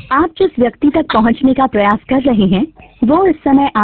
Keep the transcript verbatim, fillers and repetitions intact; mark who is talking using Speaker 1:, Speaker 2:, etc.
Speaker 1: आप जिस व्यक्ति तक पहुंचने का प्रयास कर रहे हैं वो इस समय